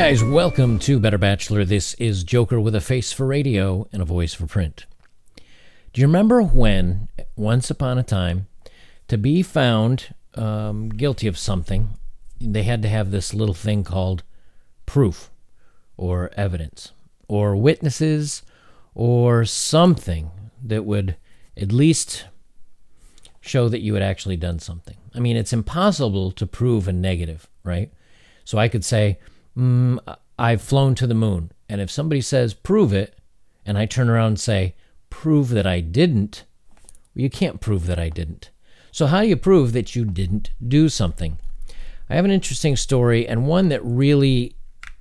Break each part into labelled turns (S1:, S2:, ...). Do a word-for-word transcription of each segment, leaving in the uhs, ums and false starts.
S1: guys, welcome to Better Bachelor. This is Joker with a face for radio and a voice for print. Do you remember when, once upon a time, to be found um, guilty of something, they had to have this little thing called proof or evidence or witnesses or something that would at least show that you had actually done something. I mean, it's impossible to prove a negative, right? So I could say, mm, I've flown to the moon. And if somebody says, prove it, and I turn around and say, prove that I didn't, well, you can't prove that I didn't. So how do you prove that you didn't do something? I have an interesting story, and one that really,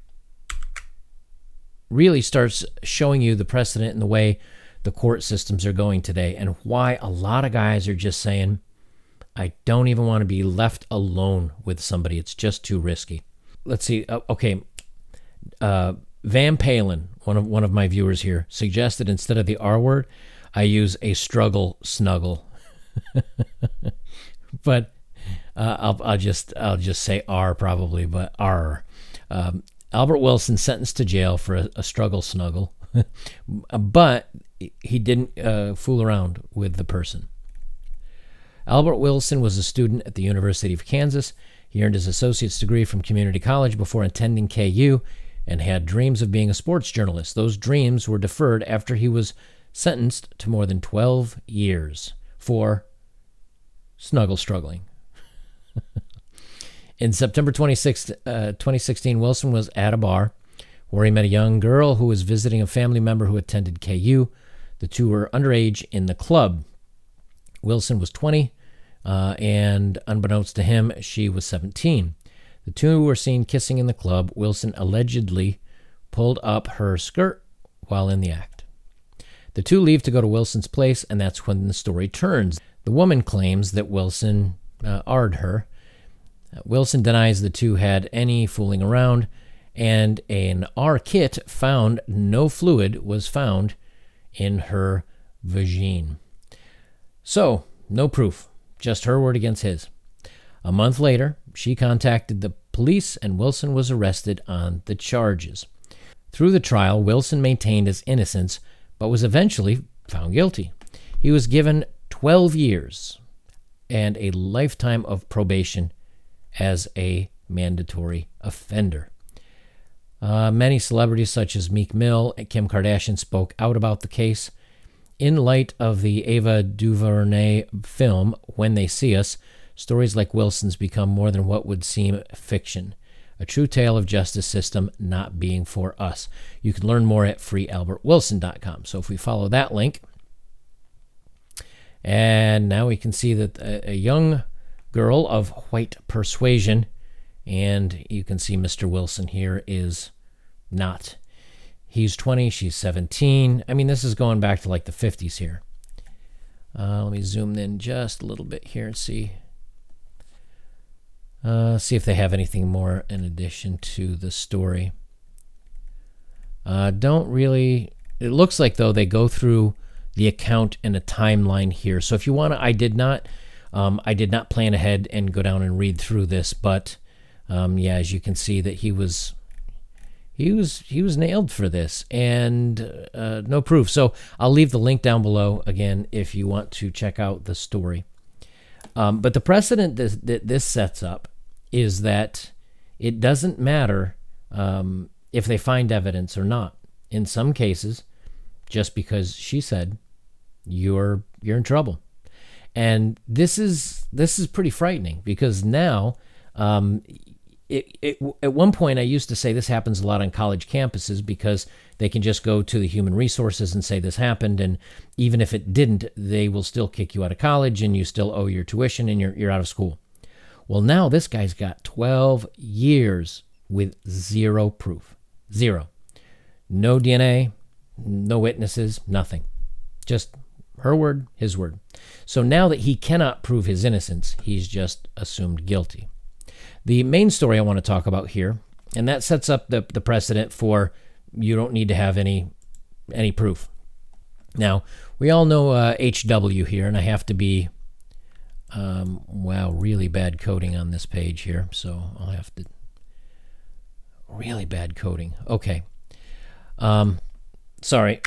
S1: really starts showing you the precedent in the way the court systems are going today, and why a lot of guys are just saying, I don't even want to be left alone with somebody. It's just too risky. Let's see. Uh, okay. Uh, Van Palen, one of one of my viewers here, suggested instead of the R word, I use a struggle snuggle. But uh, I'll I'll just I'll just say R probably, but R. Um, Albert Wilson sentenced to jail for a, a struggle snuggle, but he didn't uh, fool around with the person. Albert Wilson was a student at the University of Kansas. He earned his associate's degree from community college before attending K U and had dreams of being a sports journalist. Those dreams were deferred after he was sentenced to more than twelve years for snuggle struggling. In September twenty-sixth, uh, twenty sixteen, Wilson was at a bar where he met a young girl who was visiting a family member who attended K U. The two were underage in the club. Wilson was twenty, uh, and unbeknownst to him, she was seventeen. The two were seen kissing in the club. Wilson allegedly pulled up her skirt while in the act. The two leave to go to Wilson's place, and that's when the story turns. The woman claims that Wilson uh, R'd her. Uh, Wilson denies the two had any fooling around, and an R kit found, no fluid was found in her vagine. So, no proof, just her word against his. A month later, she contacted the police and Wilson was arrested on the charges. Through the trial, Wilson maintained his innocence, but was eventually found guilty. He was given twelve years and a lifetime of probation as a mandatory offender. Uh, many celebrities such as Meek Mill and Kim Kardashian spoke out about the case. In light of the Ava DuVernay film, When They See Us, stories like Wilson's become more than what would seem fiction. A true tale of justice system not being for us. You can learn more at free albert wilson dot com. So if we follow that link, and now we can see that a, a young girl of white persuasion, and you can see Mister Wilson here is not. He's twenty, she's seventeen. I mean, this is going back to like the fifties here. Uh, let me zoom in just a little bit here and see. Uh, see if they have anything more in addition to the story. Uh, don't really... It looks like, though, they go through the account and a timeline here. So if you want to... I did not... Um, I did not plan ahead and go down and read through this, but um, yeah, as you can see that he was... He was he was nailed for this, and uh, no proof. So I'll leave the link down below, again, if you want to check out the story. Um, but the precedent that, that this sets up is that it doesn't matter um, if they find evidence or not. In some cases, just because she said, you're you're in trouble. And this is this is pretty frightening, because now... Um, It, it, at one point, I used to say this happens a lot on college campuses because they can just go to the human resources and say this happened, and even if it didn't, they will still kick you out of college and you still owe your tuition and you're, you're out of school. Well, now this guy's got twelve years with zero proof. Zero. No D N A, no witnesses, nothing. Just her word, his word. So now that he cannot prove his innocence, he's just assumed guilty. The main story I want to talk about here, and that sets up the, the precedent for you don't need to have any any proof. Now, we all know uh, H W here, and I have to be, um, wow, really bad coding on this page here, so I'll have to Really bad coding. Okay. Um, sorry.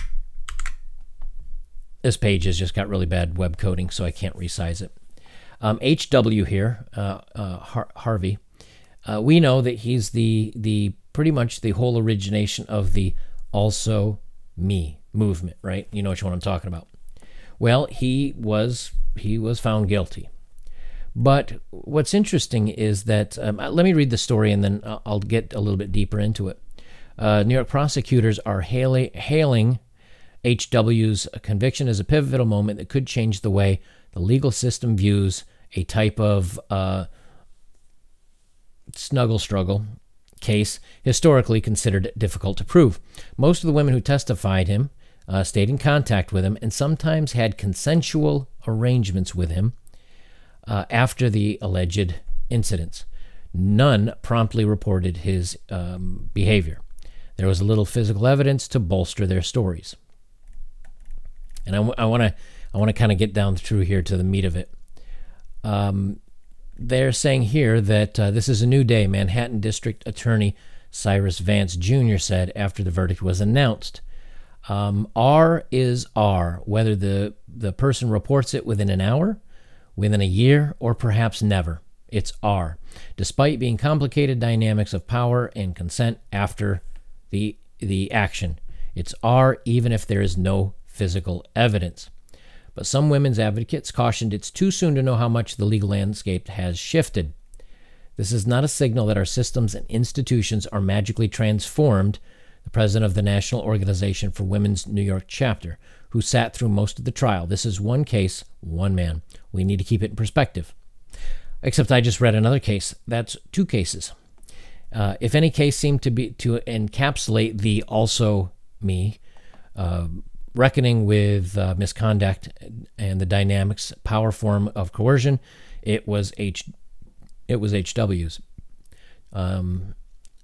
S1: This page has just got really bad web coding, so I can't resize it. Um, H W here, uh, uh, Har Harvey. Uh, we know that he's the the pretty much the whole origination of the also me movement, right? You know which one I'm talking about. Well, he was he was found guilty. But what's interesting is that um, let me read the story and then I'll get a little bit deeper into it. Uh, New York prosecutors are hailing, hailing H W's conviction as a pivotal moment that could change the way the legal system views a type of uh, snuggle struggle case historically considered difficult to prove. Most of the women who testified him uh, stayed in contact with him and sometimes had consensual arrangements with him uh, after the alleged incidents. None promptly reported his um, behavior. There was a little physical evidence to bolster their stories. And I want to I want to kind of get down through here to the meat of it. Um, they're saying here that uh, this is a new day, Manhattan District Attorney Cyrus Vance Junior said after the verdict was announced. Um, R is R, whether the, the person reports it within an hour, within a year, or perhaps never. It's R, despite being complicated dynamics of power and consent after the, the action. It's R even if there is no physical evidence. But some women's advocates cautioned it's too soon to know how much the legal landscape has shifted. This is not a signal that our systems and institutions are magically transformed, the president of the National Organization for Women's New York chapter, who sat through most of the trial. This is one case, one man. We need to keep it in perspective. Except I just read another case. That's two cases. Uh, if any case seemed to be to encapsulate the also me, uh, reckoning with uh, misconduct and the dynamics, power form of coercion, it was H, it was H W's. Um,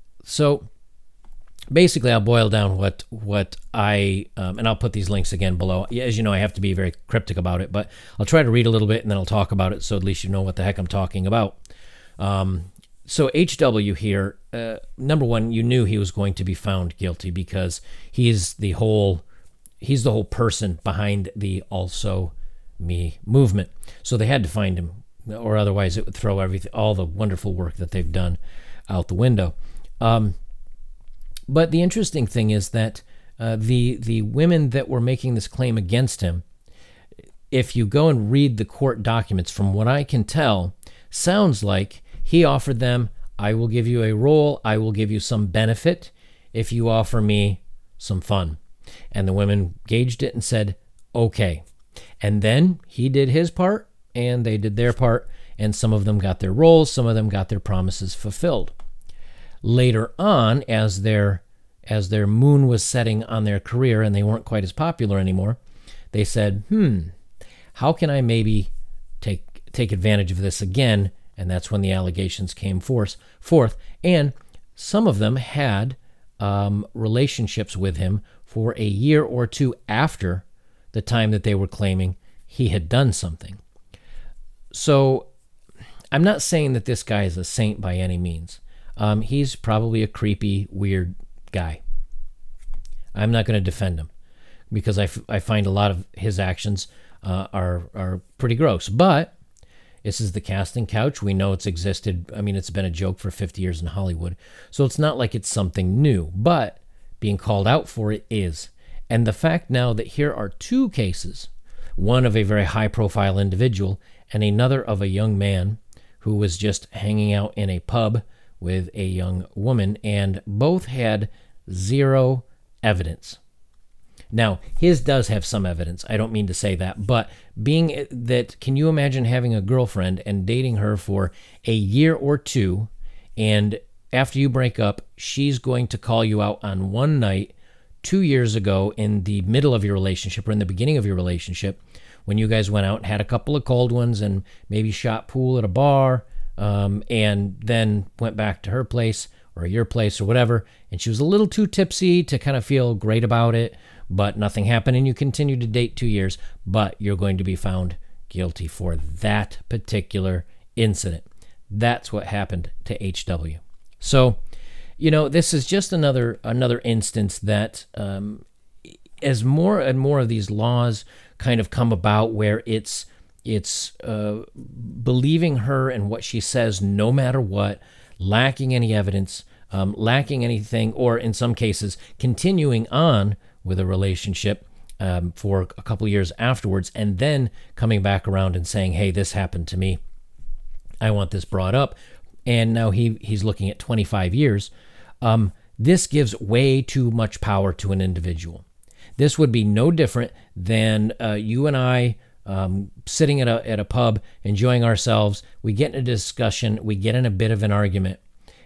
S1: so basically, I'll boil down what what I um, and I'll put these links again below. As you know, I have to be very cryptic about it, but I'll try to read a little bit and then I'll talk about it, so at least you know what the heck I'm talking about. Um, so H W here, uh, number one, you knew he was going to be found guilty because he's the whole. He's the whole person behind the also me movement. So they had to find him, or otherwise it would throw everything, all the wonderful work that they've done out the window. Um, but the interesting thing is that uh, the the women that were making this claim against him, if you go and read the court documents, from what I can tell, sounds like he offered them, I will give you a role, I will give you some benefit if you offer me some fun. And the women gauged it and said, okay. And then he did his part and they did their part, and some of them got their roles, some of them got their promises fulfilled. Later on, as their as their moon was setting on their career and they weren't quite as popular anymore, they said, hmm, how can I maybe take take advantage of this again? And that's when the allegations came forth. forth. And some of them had um, relationships with him for a year or two after the time that they were claiming he had done something. So I'm not saying that this guy is a saint by any means. Um, he's probably a creepy, weird guy. I'm not going to defend him because I, f I find a lot of his actions uh, are, are pretty gross. But this is the casting couch. We know it's existed. I mean, it's been a joke for fifty years in Hollywood. So it's not like it's something new. But being called out for it is. And the fact now that here are two cases, one of a very high-profile individual and another of a young man who was just hanging out in a pub with a young woman, and both had zero evidence. Now, his does have some evidence. I don't mean to say that, but being that, can you imagine having a girlfriend and dating her for a year or two, and after you break up, she's going to call you out on one night two years ago in the middle of your relationship or in the beginning of your relationship when you guys went out and had a couple of cold ones and maybe shot pool at a bar, um, and then went back to her place or your place or whatever, and she was a little too tipsy to kind of feel great about it, but nothing happened, and you continued to date two years, but you're going to be found guilty for that particular incident. That's what happened to H W. So you know, this is just another another instance that um, as more and more of these laws kind of come about, where it's it's uh, believing her and what she says no matter what, lacking any evidence, um, lacking anything, or in some cases continuing on with a relationship um, for a couple of years afterwards, and then coming back around and saying, hey, this happened to me, I want this brought up. And now he he's looking at twenty-five years. Um, this gives way too much power to an individual. This would be no different than uh, you and I um, sitting at a at a pub, enjoying ourselves. We get in a discussion, we get in a bit of an argument,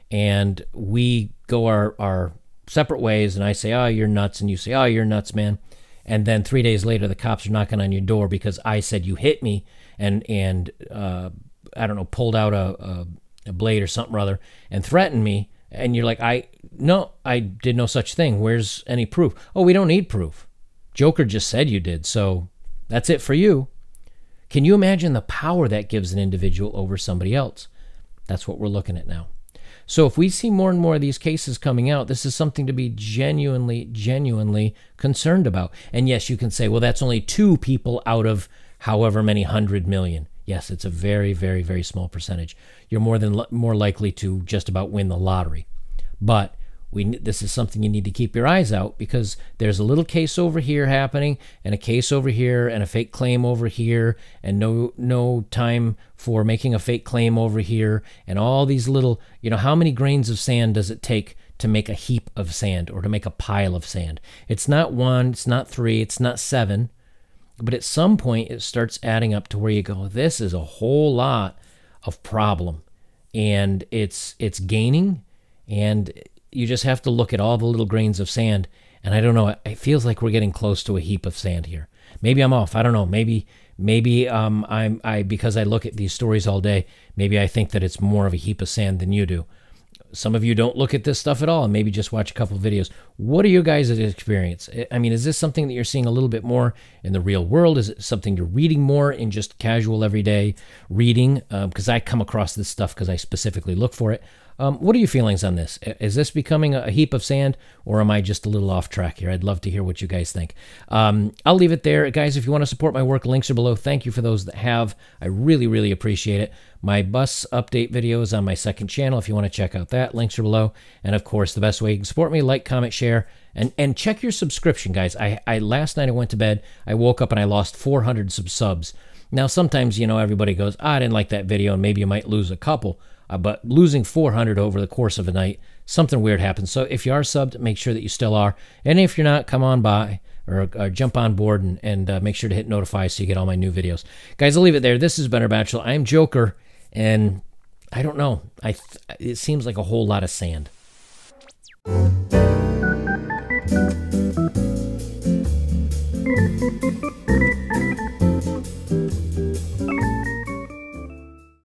S1: and we go our, our separate ways, and I say, oh, you're nuts, and you say, oh, you're nuts, man. And then three days later, the cops are knocking on your door because I said you hit me and, and uh, I don't know, pulled out a... a a blade or something or other and threatened me, and you're like, I no I did no such thing, where's any proof? Oh, we don't need proof, Joker just said you did, so that's it for you. Can you imagine the power that gives an individual over somebody else? That's what we're looking at now. So if we see more and more of these cases coming out, this is something to be genuinely genuinely concerned about. And yes, you can say, well, that's only two people out of however many hundred million. Yes, it's a very, very, very small percentage. You're more than more likely to just about win the lottery. But we this is something you need to keep your eyes out, because there's a little case over here happening, and a case over here, and a fake claim over here, and no no time for making a fake claim over here, and all these little, you know, how many grains of sand does it take to make a heap of sand or to make a pile of sand? It's not one, it's not three, it's not seven. But at some point, it starts adding up to where you go, this is a whole lot of problem. And it's it's gaining, and you just have to look at all the little grains of sand. And I don't know, it feels like we're getting close to a heap of sand here. Maybe I'm off. I don't know. Maybe maybe um, I'm I because I look at these stories all day, maybe I think that it's more of a heap of sand than you do. Some of you don't look at this stuff at all and maybe just watch a couple of videos. What are you guys' experience? I mean, is this something that you're seeing a little bit more in the real world? Is it something you're reading more in just casual everyday reading? Because um, I come across this stuff because I specifically look for it. Um, what are your feelings on this? Is this becoming a heap of sand, or am I just a little off track here? I'd love to hear what you guys think. Um, I'll leave it there. Guys, if you want to support my work, links are below. Thank you for those that have. I really, really appreciate it. My bus update video is on my second channel if you want to check out that. Links are below. And, of course, the best way you can support me, like, comment, share, and, and check your subscription, guys. I, I Last night I went to bed, I woke up, and I lost four hundred sub subs. Now, sometimes, you know, everybody goes, ah, I didn't like that video, and maybe you might lose a couple. Uh, but losing four hundred over the course of a night, something weird happens. So if you are subbed, make sure that you still are. And if you're not, come on by or, or jump on board and, and uh, make sure to hit notify so you get all my new videos. Guys, I'll leave it there. This is Better Bachelor. I'm Joker, and I don't know. I th it seems like a whole lot of sand. Thank you.